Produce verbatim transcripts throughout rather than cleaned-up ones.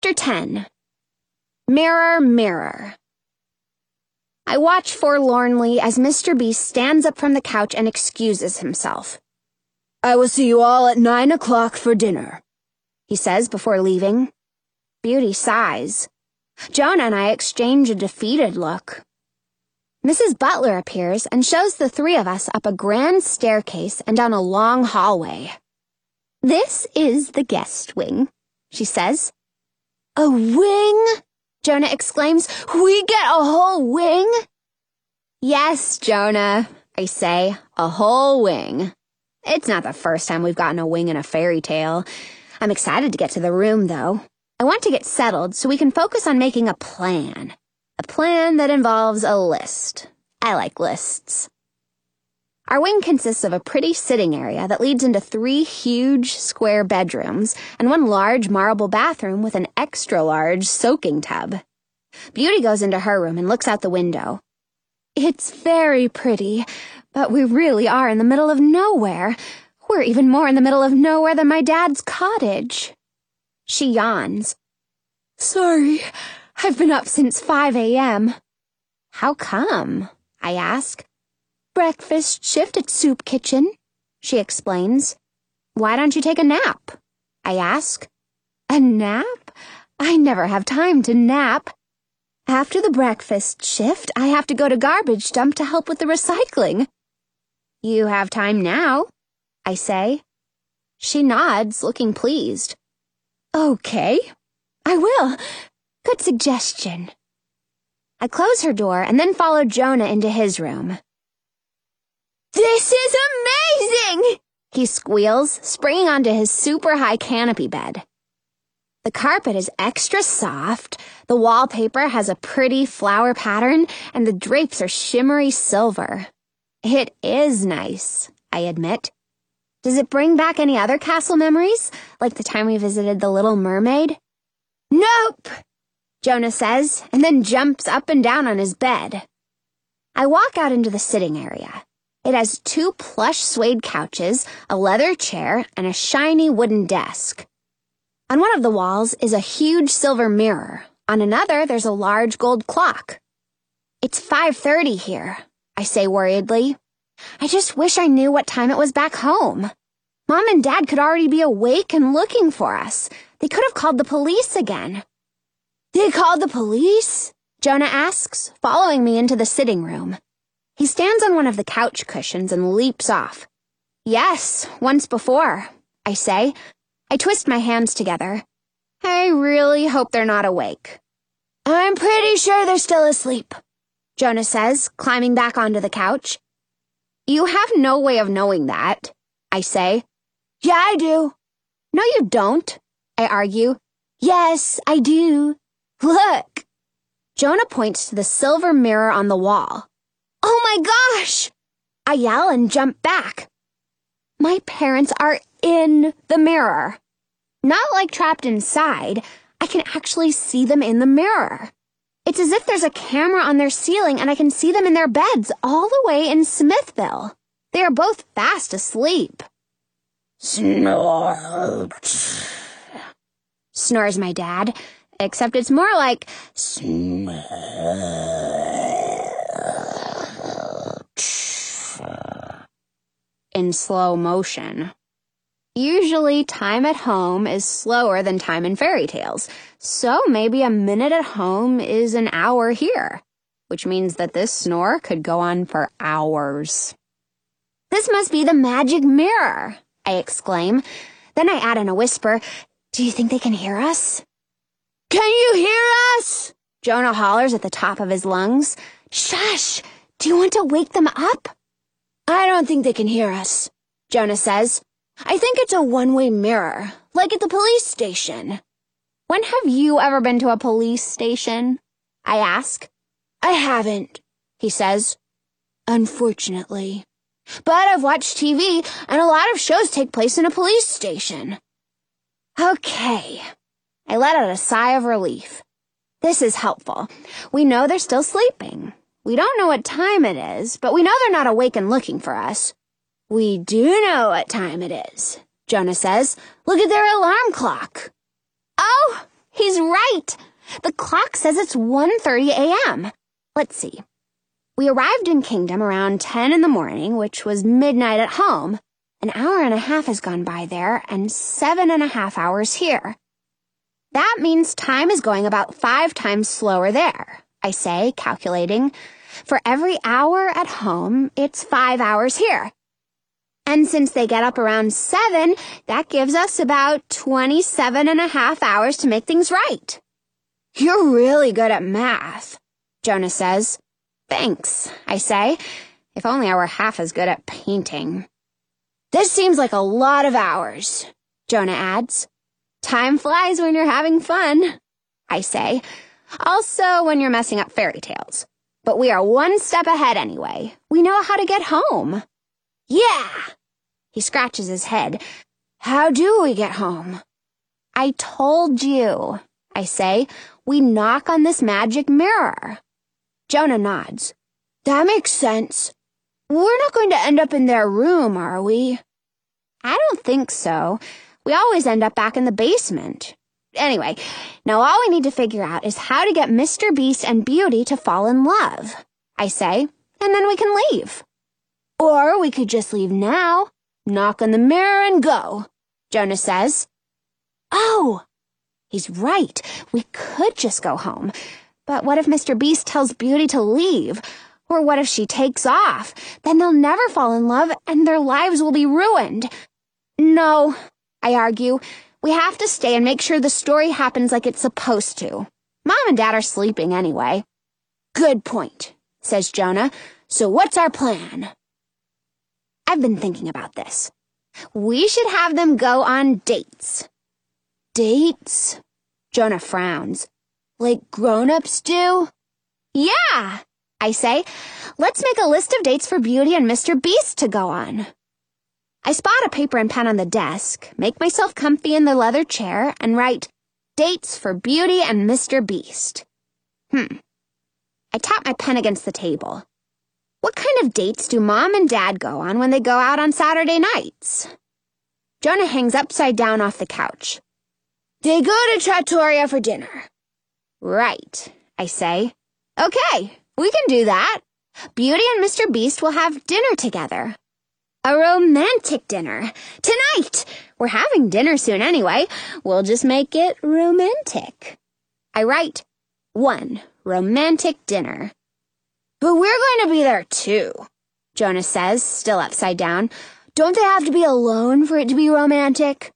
Chapter ten. Mirror, Mirror. I watch forlornly as Mister Beast stands up from the couch and excuses himself. "I will see you all at nine o'clock for dinner," he says before leaving. Beauty sighs. Jonah and I exchange a defeated look. Missus Butler appears and shows the three of us up a grand staircase and down a long hallway. "This is the guest wing," she says. "A wing?" Jonah exclaims. "We get a whole wing?" "Yes, Jonah," I say, "a whole wing. It's not the first time we've gotten a wing in a fairy tale. I'm excited to get to the room, though. I want to get settled so we can focus on making a plan. A plan that involves a list. I like lists." Our wing consists of a pretty sitting area that leads into three huge square bedrooms and one large marble bathroom with an extra-large soaking tub. Beauty goes into her room and looks out the window. "It's very pretty, but we really are in the middle of nowhere. We're even more in the middle of nowhere than my dad's cottage." She yawns. "Sorry, I've been up since five a.m. "How come?" I ask. "Breakfast shift at Soup Kitchen," she explains. "Why don't you take a nap?" I ask. "A nap? I never have time to nap. After the breakfast shift, I have to go to garbage dump to help with the recycling." "You have time now," I say. She nods, looking pleased. "Okay, I will. Good suggestion." I close her door and then follow Jonah into his room. "This is amazing!" he squeals, springing onto his super-high canopy bed. The carpet is extra soft, the wallpaper has a pretty flower pattern, and the drapes are shimmery silver. It is nice, I admit. Does it bring back any other castle memories, like the time we visited the Little Mermaid? "Nope," Jonah says, and then jumps up and down on his bed. I walk out into the sitting area. It has two plush suede couches, a leather chair, and a shiny wooden desk. On one of the walls is a huge silver mirror. On another, there's a large gold clock. "It's five thirty here," I say worriedly. "I just wish I knew what time it was back home. Mom and Dad could already be awake and looking for us. They could have called the police again." "They called the police?" Jonah asks, following me into the sitting room. He stands on one of the couch cushions and leaps off. "Yes, once before," I say. I twist my hands together. I really hope they're not awake. "I'm pretty sure they're still asleep," Jonah says, climbing back onto the couch. "You have no way of knowing that," I say. "Yeah, I do." "No, you don't," I argue. "Yes, I do. Look." Jonah points to the silver mirror on the wall. "Oh my gosh!" I yell and jump back. My parents are in the mirror. Not like trapped inside. I can actually see them in the mirror. It's as if there's a camera on their ceiling and I can see them in their beds all the way in Smithville. They are both fast asleep. "Snort," snores my dad, except it's more like snort. In slow motion. Usually, time at home is slower than time in fairy tales, so maybe a minute at home is an hour here, which means that this snore could go on for hours. "This must be the magic mirror," I exclaim. Then I add in a whisper, "Do you think they can hear us?" "Can you hear us?" Jonah hollers at the top of his lungs. "Shush! Do you want to wake them up?" "I don't think they can hear us," Jonah says. "I think it's a one-way mirror, like at the police station." "When have you ever been to a police station?" I ask. "I haven't," he says. "Unfortunately. But I've watched T V, and a lot of shows take place in a police station." Okay. I let out a sigh of relief. This is helpful. We know they're still sleeping. We don't know what time it is, but we know they're not awake and looking for us. "We do know what time it is," Jonah says. "Look at their alarm clock." "Oh, he's right. right. The clock says it's one thirty a.m. Let's see. We arrived in Kingdom around ten in the morning, which was midnight at home. An hour and a half has gone by there, and seven and a half hours here. That means time is going about five times slower there, I say, calculating. For every hour at home, it's five hours here. And since they get up around seven, that gives us about twenty-seven and a half hours to make things right. You're really good at math, Jonah says. Thanks, I say. If only I were half as good at painting. This seems like a lot of hours, Jonah adds. Time flies when you're having fun, I say. Also when you're messing up fairy tales. But we are one step ahead anyway. We know how to get home. Yeah! He scratches his head. How do we get home? I told you, I say. We knock on this magic mirror. Jonah nods. That makes sense. We're not going to end up in their room, are we? I don't think so. We always end up back in the basement. Anyway, now all we need to figure out is how to get Mister Beast and Beauty to fall in love, I say, and then we can leave. Or we could just leave now, knock on the mirror and go, Jonah says. Oh, he's right. We could just go home. But what if Mister Beast tells Beauty to leave? Or what if she takes off? Then they'll never fall in love and their lives will be ruined. No, I argue. We have to stay and make sure the story happens like it's supposed to. Mom and Dad are sleeping anyway. Good point, says Jonah. So what's our plan? I've been thinking about this. We should have them go on dates. Dates? Jonah frowns. Like grown-ups do? Yeah, I say. Let's make a list of dates for Beauty and Mister Beast to go on. I spot a paper and pen on the desk, make myself comfy in the leather chair, and write, Dates for Beauty and Mister Beast. Hmm. I tap my pen against the table. What kind of dates do Mom and Dad go on when they go out on Saturday nights? Jonah hangs upside down off the couch. They go to Trattoria for dinner. Right, I say. Okay, we can do that. Beauty and Mister Beast will have dinner together. A romantic dinner. Tonight! We're having dinner soon anyway. We'll just make it romantic. I write, one, romantic dinner. But we're going to be there too, Jonah says, still upside down. Don't they have to be alone for it to be romantic?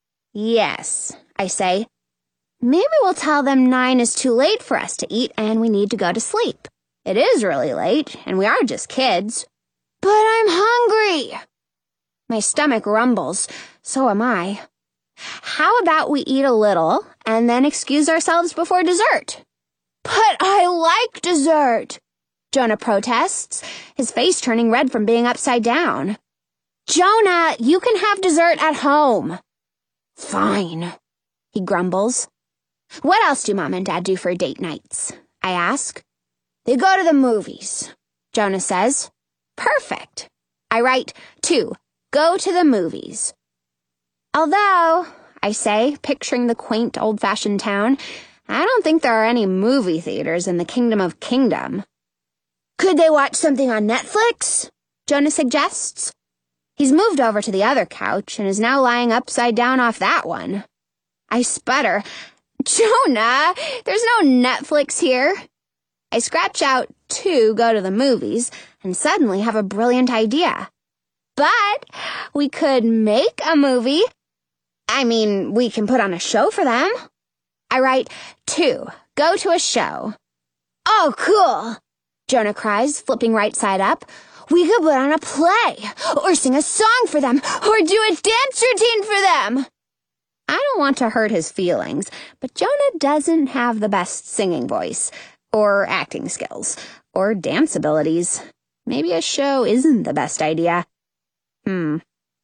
Yes, I say. Maybe we'll tell them nine is too late for us to eat and we need to go to sleep. It is really late, and we are just kids. But I'm hungry. My stomach rumbles. So am I. How about we eat a little and then excuse ourselves before dessert? But I like dessert, Jonah protests, his face turning red from being upside down. Jonah, you can have dessert at home. Fine, he grumbles. What else do Mom and Dad do for date nights? I ask. They go to the movies, Jonah says. Perfect. I write, two, go to the movies. Although, I say, picturing the quaint old-fashioned town, I don't think there are any movie theaters in the Kingdom of Kingdom. Could they watch something on Netflix? Jonah suggests. He's moved over to the other couch and is now lying upside down off that one. I sputter. Jonah, there's no Netflix here. I scratch out to go to the movies and suddenly have a brilliant idea. But we could make a movie. I mean, we can put on a show for them. I write, two, go to a show. Oh, cool, Jonah cries, flipping right side up. We could put on a play, or sing a song for them, or do a dance routine for them. I don't want to hurt his feelings, but Jonah doesn't have the best singing voice, or acting skills, or dance abilities. Maybe a show isn't the best idea. Hmm.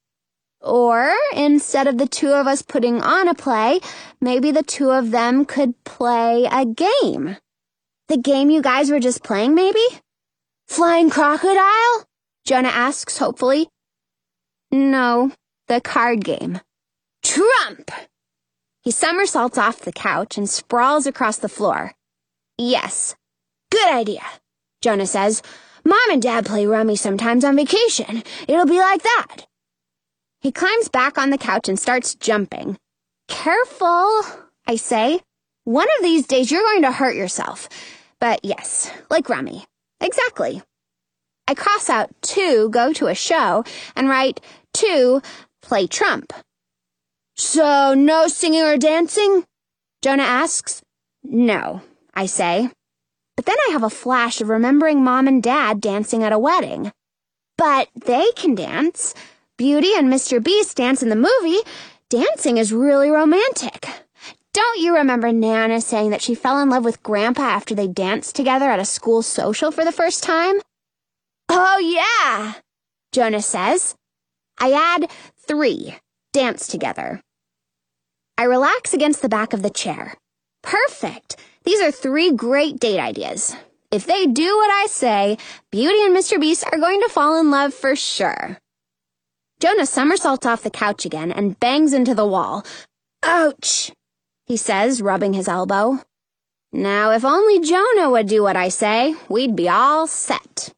Or, instead of the two of us putting on a play, maybe the two of them could play a game. The game you guys were just playing, maybe? Flying crocodile? Jonah asks hopefully. No, the card game. Trump! He somersaults off the couch and sprawls across the floor. Yes. Good idea, Jonah says. Mom and Dad play rummy sometimes on vacation. It'll be like that. He climbs back on the couch and starts jumping. Careful, I say. One of these days you're going to hurt yourself. But yes, like rummy. Exactly. I cross out to go to a show and write to play trump. So no singing or dancing? Jonah asks. No, I say. But then I have a flash of remembering Mom and Dad dancing at a wedding. But they can dance. Beauty and Mister Beast dance in the movie. Dancing is really romantic. Don't you remember Nana saying that she fell in love with Grandpa after they danced together at a school social for the first time? Oh, yeah, Jonah says. I add three, dance together. I relax against the back of the chair. Perfect. These are three great date ideas. If they do what I say, Beauty and Mister Beast are going to fall in love for sure. Jonah somersaults off the couch again and bangs into the wall. Ouch, he says, rubbing his elbow. Now, if only Jonah would do what I say, we'd be all set.